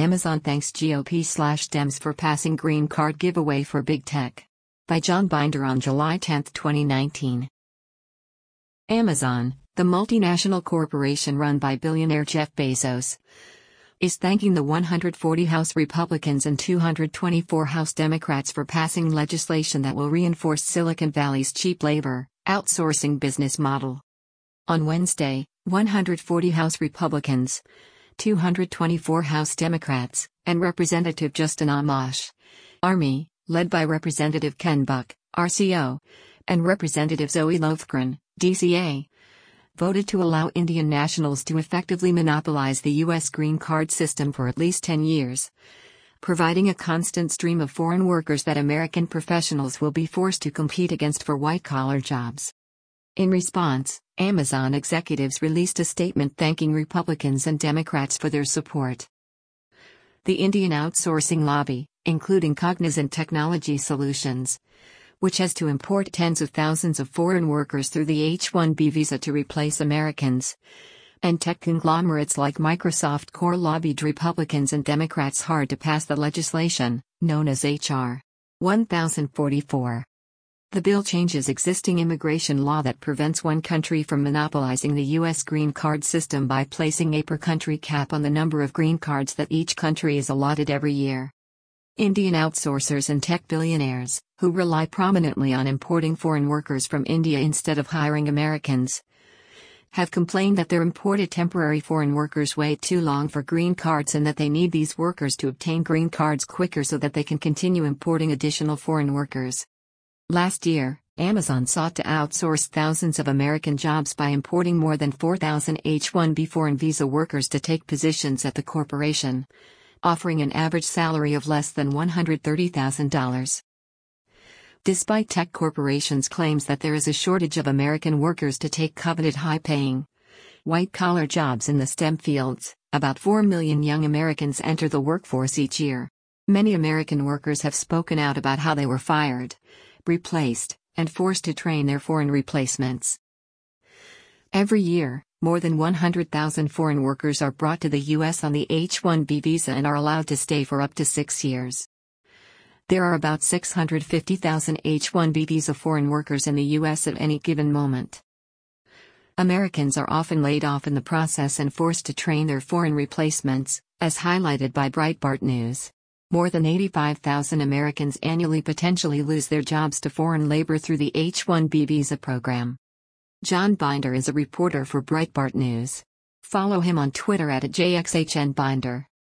Amazon thanks GOP/Dems for passing green card giveaway for big tech. By John Binder on July 10, 2019. Amazon, the multinational corporation run by billionaire Jeff Bezos, is thanking the 140 House Republicans and 224 House Democrats for passing legislation that will reinforce Silicon Valley's cheap labor, outsourcing business model. On Wednesday, 140 House Republicans, 224 House Democrats, and Representative Justin Amash, Army, led by Representative Ken Buck, RCO, and Representative Zoe Lofgren, DCA, voted to allow Indian nationals to effectively monopolize the U.S. green card system for at least 10 years, providing a constant stream of foreign workers that American professionals will be forced to compete against for white-collar jobs. In response, Amazon executives released a statement thanking Republicans and Democrats for their support. The Indian outsourcing lobby, including Cognizant Technology Solutions, which has to import tens of thousands of foreign workers through the H-1B visa to replace Americans, and tech conglomerates like Microsoft core lobbied Republicans and Democrats hard to pass the legislation, known as H.R. 1044. The bill changes existing immigration law that prevents one country from monopolizing the U.S. green card system by placing a per-country cap on the number of green cards that each country is allotted every year. Indian outsourcers and tech billionaires, who rely prominently on importing foreign workers from India instead of hiring Americans, have complained that their imported temporary foreign workers wait too long for green cards and that they need these workers to obtain green cards quicker so that they can continue importing additional foreign workers. Last year, Amazon sought to outsource thousands of American jobs by importing more than 4,000 H-1B foreign visa workers to take positions at the corporation, offering an average salary of less than $130,000. Despite tech corporations' claims that there is a shortage of American workers to take coveted high-paying, white-collar jobs in the STEM fields, about 4 million young Americans enter the workforce each year. Many American workers have spoken out about how they were fired, replaced, and forced to train their foreign replacements. Every year, more than 100,000 foreign workers are brought to the U.S. on the H-1B visa and are allowed to stay for up to 6 years. There are about 650,000 H-1B visa foreign workers in the U.S. at any given moment. Americans are often laid off in the process and forced to train their foreign replacements, as highlighted by Breitbart News. More than 85,000 Americans annually potentially lose their jobs to foreign labor through the H-1B visa program. John Binder is a reporter for Breitbart News. Follow him on Twitter @JXHNBinder.